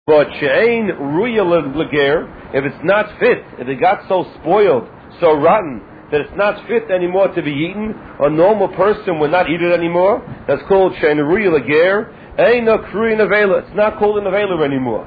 But she'ein ruya leger, if it's not fit, if it got so spoiled, so rotten, that it's not fit anymore to be eaten, a normal person would not eat it anymore, that's called she'ein ruya leger. Ein akruy nevela, it's not called a nevela anymore.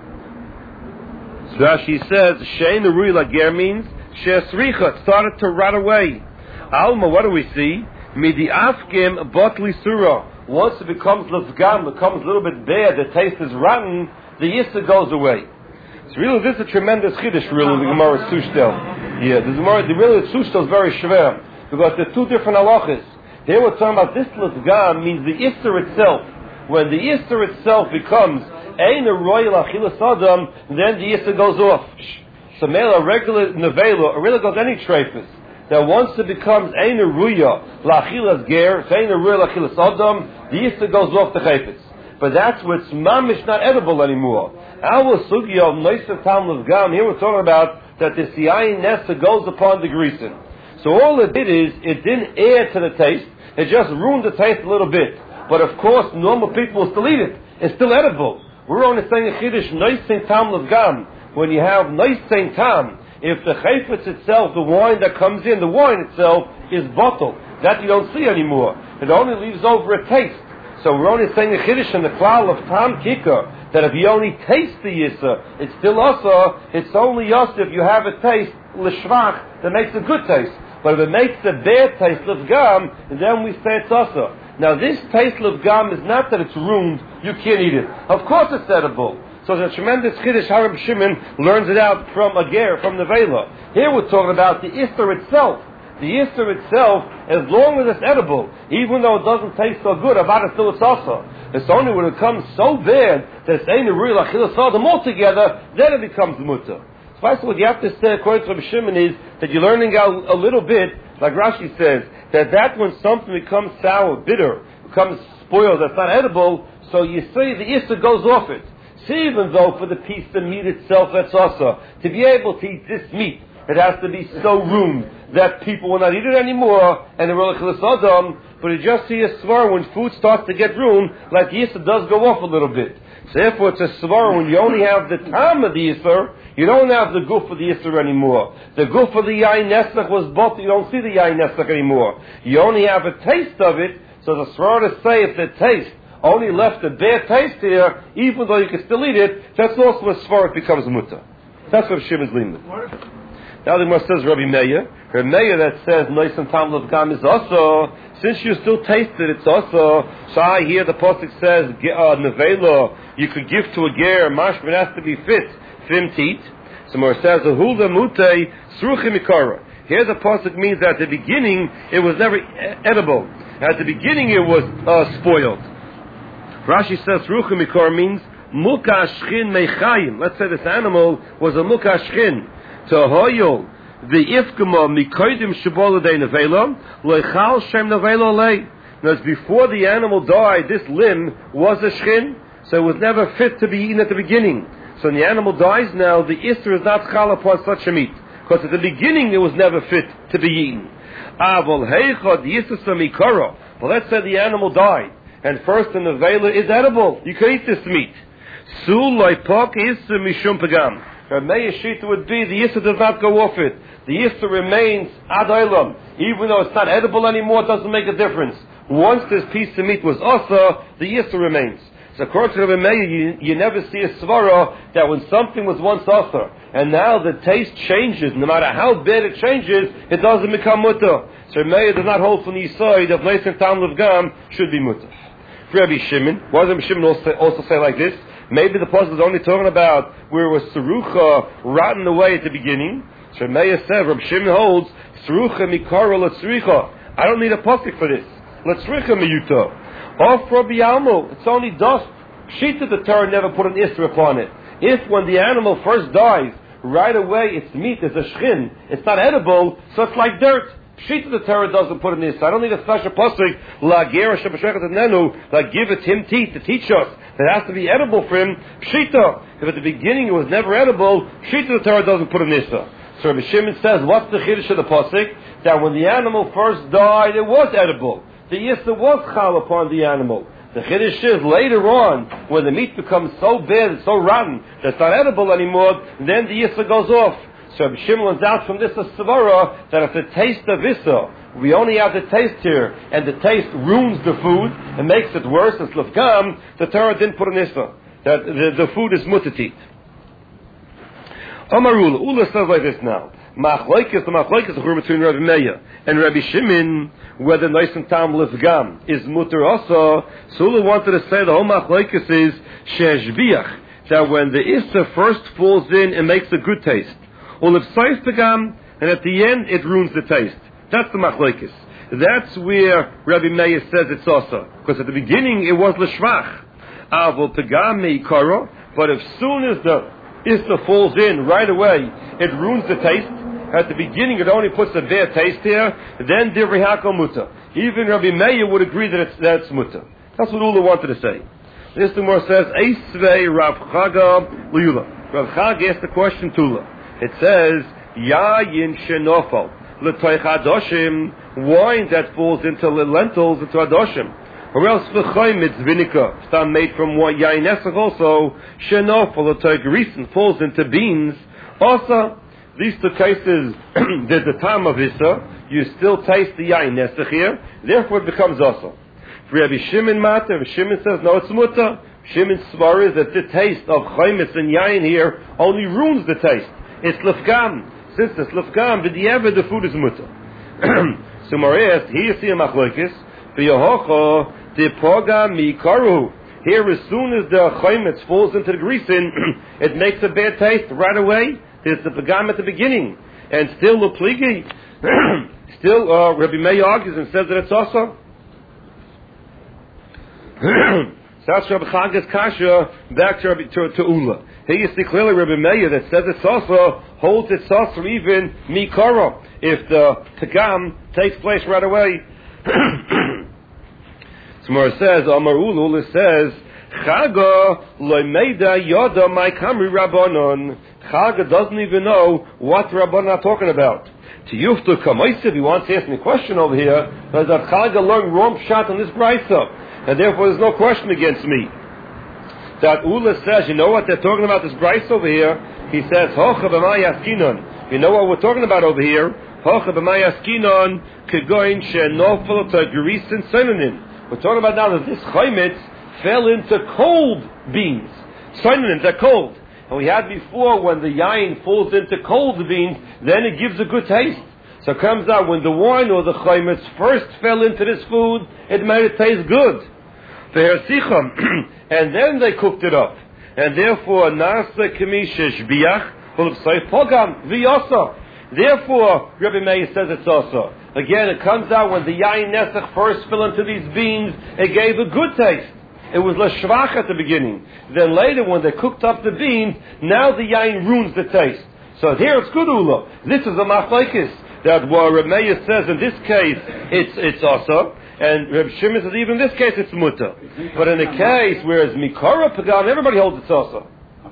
So Rashi says, she'ein ruya leger means, she'esricha, it started to rot away. Alma, what do we see? Midi afkim botli surah. Once it becomes lefgam, becomes a little bit bad, the taste is rotten, the yissa goes away. So really, this is a tremendous chiddush, really, the Gemara Sushtel. Yeah, the Sushtel is very shver, because there are two different halachas. Here we're talking about this lefgam means the isser itself. When the isser itself becomes ein a royal achilas adam, then the isser goes off. So a regular nevela, or really goes any treifus. That once it becomes ein a ruya lachilas ger, ein a ruya lachilas adam, the isser goes off the chayfetz. But that's what's mamish not edible anymore. Our sugya of noisav tam levgam, here we're talking about that the siyayin nesa goes upon the greasin. So all it did is, it didn't add to the taste, it just ruined the taste a little bit. But of course, normal people will still eat it. It's still edible. We're only saying a chiddush noisav tam levgam. When you have noisav tam, if the chayfetz itself, the wine that comes in, the wine itself is bottled, that you don't see anymore. It only leaves over a taste. So we're only saying the chiddush in the klal of tam kikar, that if you only taste the yissa, it's still asa. It's only yasa if you have a taste l'shvach that makes a good taste. But if it makes a bad taste l'vgam, then we say it's asa. Now this taste l'vgam is not that it's ruined, you can't eat it. Of course it's edible. So it's a tremendous chiddush. Harab Shimon learns it out from a ger, from the vela. Here we're talking about the isser itself. The isser itself, as long as it's edible, even though it doesn't taste so good, about it still it's also. It's only when it comes so bad that it's ain't a real achilas adam altogether, then it becomes mutter. So first what you have to say, according to Rabbi Shimon, is that you're learning out a little bit, like Rashi says, that when something becomes sour, bitter, becomes spoiled, that's not edible, so you say the isser goes off it. See, even though for the piece of meat itself, that's also, to be able to eat this meat, it has to be so ruined that people will not eat it anymore, and the religious adam. But you just see a svar when food starts to get ruined, like the yisr does go off a little bit. So therefore, it's a svar when you only have the time of the yisr, you don't have the goof of the yisr anymore. The goof of the yain nesach was bought, you don't see the yain nesach anymore. You only have a taste of it. So the svar to say if the taste only left a bad taste here, even though you can still eat it, that's also a svar, it becomes mutter. That's what Shimon's leaning. Now the Gemara says Rabbi Meir that says Noisan Tam Levgam is also, since you still taste it, it's also. So I hear the pasuk says nevela you could give to a ger, mashman has to be fit for him to eat. So Gemara says Hulda Mutei Sruchim Ikara. Here the pasuk means that at the beginning it was never edible. At the beginning it was spoiled. Rashi says Sruchim Ikara means Muka Shchin Mechayim. Let's say this animal was a Muka Shchin. Tohoyol the ifkama mikoidim shabola de nevela loichal shem nevela lei. Now, before the animal died, this limb was a shchin, so it was never fit to be eaten at the beginning. So when the animal dies now, the isser is not chal upon such a meat, because at the beginning it was never fit to be eaten. Avol heichad yisser samikara. Well, let's say the animal died, and first the nevela is edible. You can eat this meat. Sul loipok isser mishum pagam. Meir Shita would be the yisr does not go off it. The yisr remains ad olam. Even though it's not edible anymore, it doesn't make a difference. Once this piece of meat was asa, the yisr remains. So according to Meir, you never see a svara that when something was once asa, and now the taste changes, no matter how bad it changes, it doesn't become mutter. So Meir does not hold from the side of Leisim Tam Levgam should be mutter. For Rabbi Shimon, why does Rabbi Shimon also say like this? Maybe the pasuk is only talking about where it was serucha rotten away at the beginning. So Meir said, Rabbi Shimon holds serucha mikara letzricha. I don't need a pasuk for this. Letzricha miyuta. Off Rabbi Almo, it's only dust. Shita the Torah never put an isra upon it. If when the animal first dies, right away its meat is a shchin, it's not edible, so it's like dirt. Pshita the Torah doesn't put in this. I don't need a special pasuk la gera shebashechet nenu like give it him teeth to teach us that has to be edible for him. Pshita. If at the beginning it was never edible, Pshita the Torah doesn't put in this. So Rabbi Shimon says, what's the chiddush of the pasuk? That when the animal first died, it was edible. The yisra was chal upon the animal. The Chiddush is later on, when the meat becomes so bad, it's so rotten, that it's not edible anymore, then the Issa goes off. So Rabbi Shimon learns out from this a svara that if the taste of Issa, we only have the taste here, and the taste ruins the food and makes it worse, it's lefgam, the Torah didn't put an Issa. That the food is mutatit. Amarula, Ula says like this now. The machlokes between Rabbi Meir and Rabbi Shimon, whether nice and tam lefgam is mutter also. So Ula wanted to say the whole machlokes is sheshbiach, that when the Issa first falls in, it makes a good taste. Or if saif pegam, and at the end it ruins the taste. That's the machlokes. That's where Rabbi Meir says it's also, because at the beginning it was l'shvach. Avol pegam meikaro, but as soon as the Issa falls in right away, it ruins the taste. At the beginning, it only puts a bad taste here. Then divrei hakol muta. Even Rabbi Meir would agree that it's muta. That's what Ula wanted to say. This Gemara says, Eisvei Rav Chaga Lula. Rav Chaga asked the question to Ula. It says, Yayin shenofal l'toich adoshim, wine that falls into lentils, into adoshim. Or else l'choim it's vinegar, it's made from yayin nesach also, shenofal l'toich grisen, falls into beans. Also, these two cases, there's the time of Issa, you still taste the yayin nesach here, therefore it becomes also. For Rabbi Shimon Mater, Rabbi Shimon says, no, it's muta. Shimon's svar is that the taste of chaymitz and yayin here only ruins the taste. It's lefgam. Since it's lefgam, the food is muta. So Marias, here you see a machlokes, v'yohocho depoga mikaru. Here, as soon as the chaymitz falls into the grisin, it makes a bad taste right away. There's the pagam at the beginning. And still the pligi, still Rabbi Meir argues and says that it's also. So that's Rabbi Chaga's kasha back to Ula. Here you see clearly Rabbi Meir that says it's also, holds it's also even mikara, if the pagam takes place right away. Tomorrow says, Amar Ula says, Chaga loimeida yoda my kamri rabbanon. Chaga doesn't even know what Rabbanon are talking about. To Yuftu Kamaisiv, he wants to ask me a question over here, does that Chaga learn wrong shot on this brisa, and therefore there's no question against me. That Ula says, you know what they're talking about this brisa over here? He says, Hocha b'may askinon. You know what we're talking about over here? Hocha b'may askinon kegoin she'nofel to gerisin synonym. We're talking about now that this chaymitz fell into cold beans. Synonym, they're cold. And we had before, when the yayin falls into cold beans, then it gives a good taste. So it comes out when the wine or the chaymitz first fell into this food, it made it taste good. And then they cooked it up. And therefore, nasa kamisha shbiach pogam v'yosa. Therefore, Rabbi Meir says it's also. Again, it comes out when the yayin nesach first fell into these beans, it gave a good taste. It was l'shvach at the beginning. Then later, when they cooked up the beans, now the yayin ruins the taste. So here it's good ula. This is a machlokes that what Rabbi Meir says in this case it's also, and Rabbi Shimon says even in this case it's muta. But in the case where it's mikara pagan, everybody holds it's also. So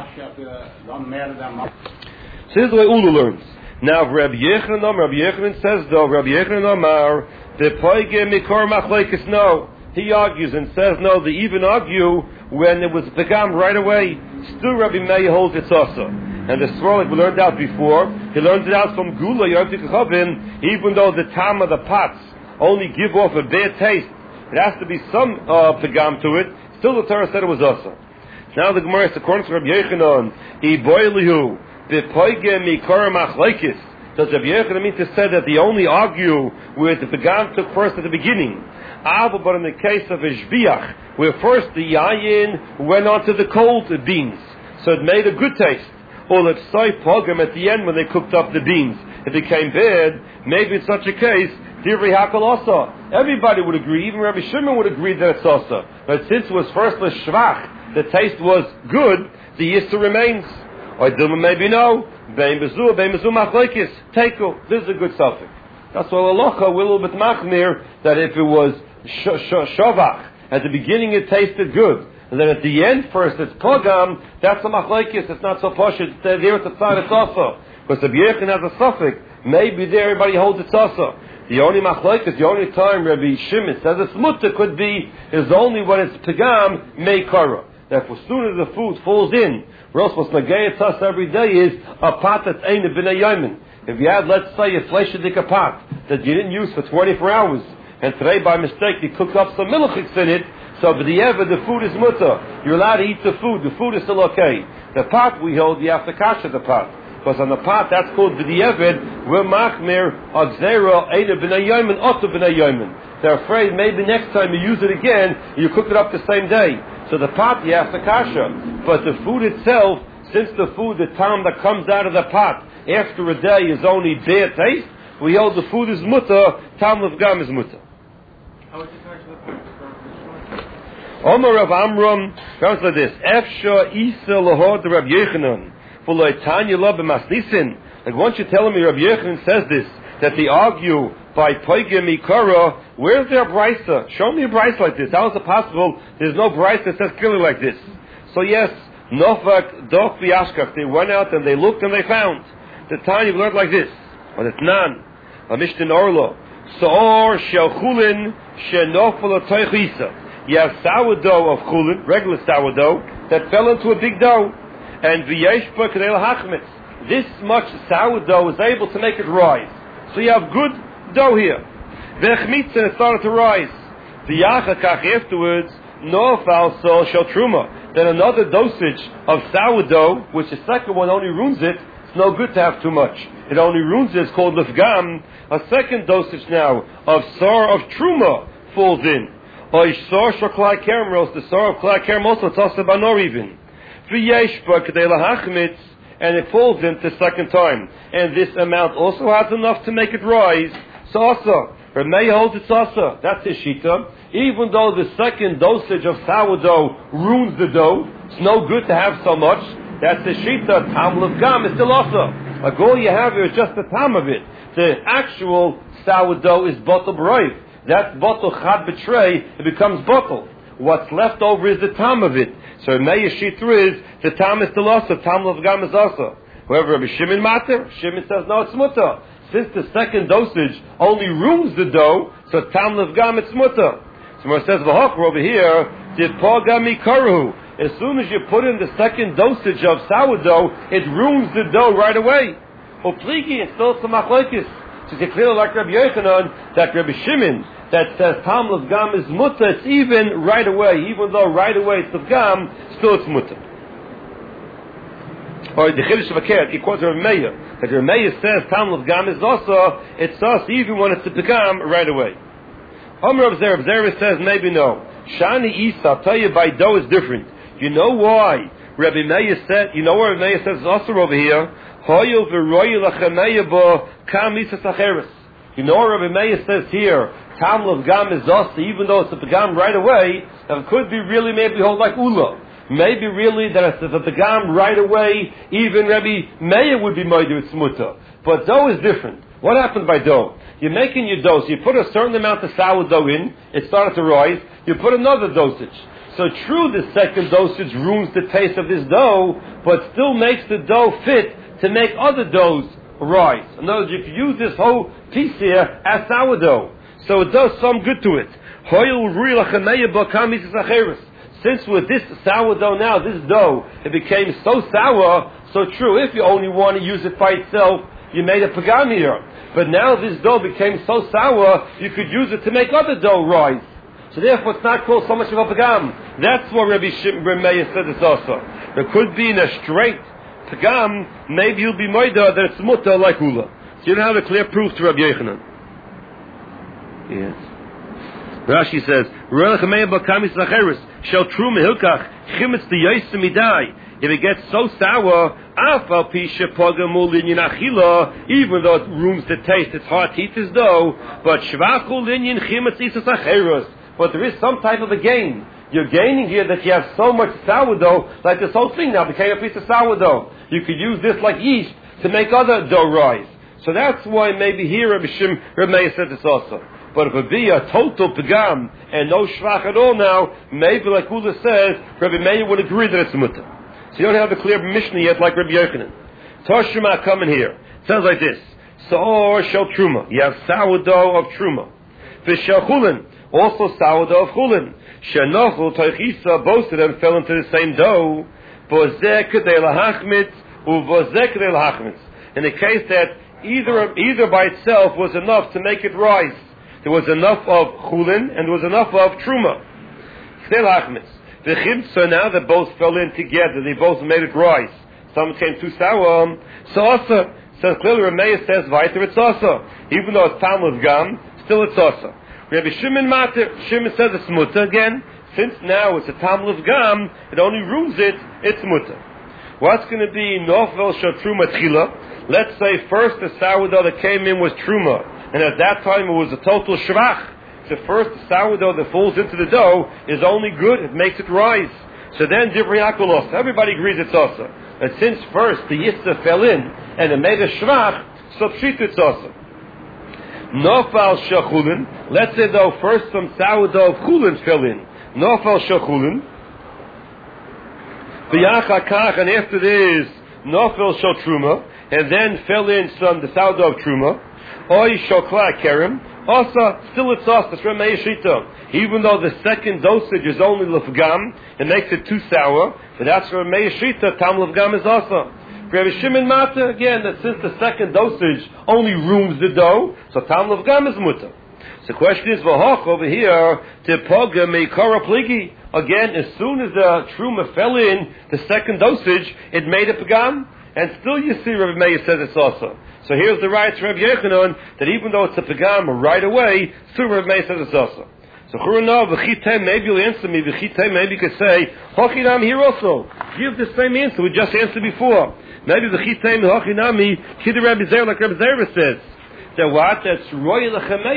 this is the way Ula learns. Now Rabbi Yechanan says though, Rabbi Yechanan Amar, the poige mikor machlokes no. He argues and says no, they even argue when it was pagam right away. Still Rabbi Meir holds it's also. And the swirl, like we learned out before, he learned it out from Gula, even though the tam of the pots only give off a bad taste, it has to be some pagam to it, still the Torah said it was also. Now the Gemara is according to Rabbi Yechanan, Iboilihu, Bepoige Mikor Machlokes. Does Rabbi Yechanan mean to say that they only argue where the pagam took first at the beginning? But in the case of Ishbiach, where first the yayin went onto the cold beans, so it made a good taste. Or if soy pogam at the end when they cooked up the beans, it became bad, maybe in such a case, divrei hakol also. Everybody would agree, even Rabbi Shimon would agree that it's also. But since it was first l'shvach, the taste was good, the yisur remains. Or Dilma maybe no, bein bezu machlokes, teiko. This is a good suffix. That's why Alocha we're a little bit machmir, that if it was shovach, at the beginning it tasted good, and then at the end first it's pogam, that's a machlokes, it's not so posh, there at the side it's also. Because the Yechanan has a suffix, maybe there everybody holds it's also. The only machlokes, the only time Rabbi Shimon says it's mutter could be is only when it's pagam meikara. Therefore, as soon as the food falls in, what's nagayat us every day is a pot that's ain't b'nei yomin. If you had, let's say, a fleishadik pot that you didn't use for 24 hours, and today by mistake you cooked up some milchiks in it, so b'di'ever the food is mutter. You're allowed to eat the food is still okay. The pot we hold, you have to kasha the pot. Because on the pot, that's called b'di'evid, we're machmir, agzera, eina b'nei yomin, otu b'nei yomin. They're afraid maybe next time you use it again, you cook it up the same day. So the pot, you have to kasha. But the food itself, since the food, the time that comes out of the pot, after a day is only bad taste, we hold the food is mutter, tam of gam is mutter. How would you kasha the pot? Omer of Amram, comes like this, Efsha isa lahod Rav Yechanan. Like once you're telling me Rabbi Yochanan says this, that they argue by Poigim Ikara, where's their brisa? Show me a brisa like this. How is it possible there's no brisa that says clearly like this? So yes, Nofak, Doch V'Yashkach, they went out and they looked and they found. The time you've learned like this, but it's none. Amishtin Orlo. So'or Shel Chulin Shenofel Toich Isa. You have sourdough of Chulin, regular sourdough, that fell into a big dough. And v'yeshpa kadei lahachmitz. This much sourdough is able to make it rise. So you have good dough here. V'echmitz, and it started to rise. V'yachakach, afterwards, nofal so shel truma. Then another dosage of sourdough, which the second one only ruins it. It's no good to have too much. It only ruins it. It's called lefgam. A second dosage now of sar of truma falls in. Or sar shel klai kerem, the sar of klai kerem also tossed by nor even. And it falls in the second time. And this amount also has enough to make it rise. So also, Ramey holds it's also. That's his shita. Even though the second dosage of sourdough ruins the dough, it's no good to have so much. That's the shita. Tam of gam is still also. All you have here is just the tam of it. The actual sourdough is bottle brave. That's bottle chad betray. It becomes bottle. What's left over is the tam of it. So Meir Shitru is the tam is still also, tam of gam is also. However, Rabbi Shimon Mater, Shimon says no, it's mutter. Since the second dosage only ruins the dough, so tam of gam it's mutter. So when it says v'hoch over here, did pogami karu. As soon as you put in the second dosage of sourdough, it ruins the dough right away. Upligi, it's still some machlokes. So it's clear like Rabbi Yochanan that Rabbi Shimon that says tam of gam is mutter, it's even right away. Even though right away it's of gam, still it's mutter. Or the Chiddush of Akert, he quotes Rabbi Meir. That Rabbi Meir says tam of gam is also, it's us even when it's of gam right away. Omer of Zerah says maybe no. Shani Isa, I'll tell you by dough is different. You know why? Rabbi Meir said, you know where Rabbi Meir says it's also over here. Hoyel v'royel achameya bo kam Isa sacheres. You know what Rabbi Meir says here? Tam of gam is also, even though it's a pagam right away, that it could be really maybe hold like Ula. Maybe really that it's a pagam right away, even Rabbi Meir would be moidu, it's mutter. But dough is different. What happened by dough? You're making your dough, so you put a certain amount of sourdough in, it started to rise, you put another dosage. So true, the second dosage ruins the taste of this dough, but still makes the dough fit to make other doughs rise. In other words, you can use this whole piece here as sourdough. So it does some good to it. Since with this sourdough now, this dough, it became so sour, so true, if you only want to use it by itself, you made a pagam here. But now this dough became so sour, you could use it to make other dough rise. So therefore it's not called so much of a pagam. That's what Rabbi Meir said it's also. There could be in a straight pagam, maybe you'll be moida that it's mutter like ula. So you don't have a clear proof to Rabbi Yochanan. Yes. Rashi says, if it gets so sour, even though it ruins the taste, it's hard to eat this dough, but there is some type of a gain. You're gaining here that you have so much sourdough, like this whole thing now became a piece of sourdough. You could use this like yeast to make other dough rise. So that's why maybe here Rabbi Meir said this also. But if it be a total pagam and no shvach at all now, maybe like Ula says, Rabbi Meir would agree that it's mutter. So you don't have a clear Mishnah yet like Rabbi Yochanan. Toshima coming here. It sounds like this. So, or shel truma. You have sourdough of truma. V'shel chulin. Also sourdough of chulin. Shenochel toichisa, both of them fell into the same dough. V'ozeh kedei lahachmitz, u'v'ozeh kedei lahachmitz. In the case that either by itself was enough to make it rise. There was enough of chulin and there was enough of truma. Kedei lahachmitz. So now they both fell in together. They both made it rise. Some came too sour. So also, so clearly Rameya says, weiter it's also. Even though it's Talmud Gam, still it's also. Rabbi Shimon Matir, Shimon says it's mutter again. Since now it's a Talmud Gam, it only rules it, it's mutter. What's going to be Nofel Shel Truma Tchila? Let's say first the sourdough that came in was Truma. And at that time it was a total Shvach. So first the sourdough that falls into the dough is only good, it makes it rise. So then Divrei Yaakov, everybody agrees it's also. And since first the Yitzah fell in and it made a Shvach, so Pshit it's also. Nofal Shechulin, let's say though first some sourdough of Chulin fell in. Nofal Shechulin. V'yachakach, and after this Nofal Shel Truma, and then fell in some the sourdough of Truma. Oy Shokla Kerem. Also, still it's also, it's Ramei Shita. Even though the second dosage is only Lefgam, it makes it too sour, but that's Ramei Shita, Tam Lefgam is also. Rabbi Shimon Mata, again, that since the second dosage only rooms the dough, so Tam Lefgam is Mutter. So the question is, V'hoch over here, Tepoga Meikara Pligi. Again, as soon as the Truma fell in, the second dosage, it made a Pagam, and still you see Rabbi Meir says it's also. So here's the right to Rabbi Yechanan, that even though it's a pagam right away, still Rabbi Meir says it's also. So Churana, v'chitem, maybe you'll answer me, v'chitem, maybe you could say, hochinam here also. Give the same answer we just answered before. Maybe v'chitem, hochinami, kid Rabbi Zer, like Rabbi Zer says. That what? That's royal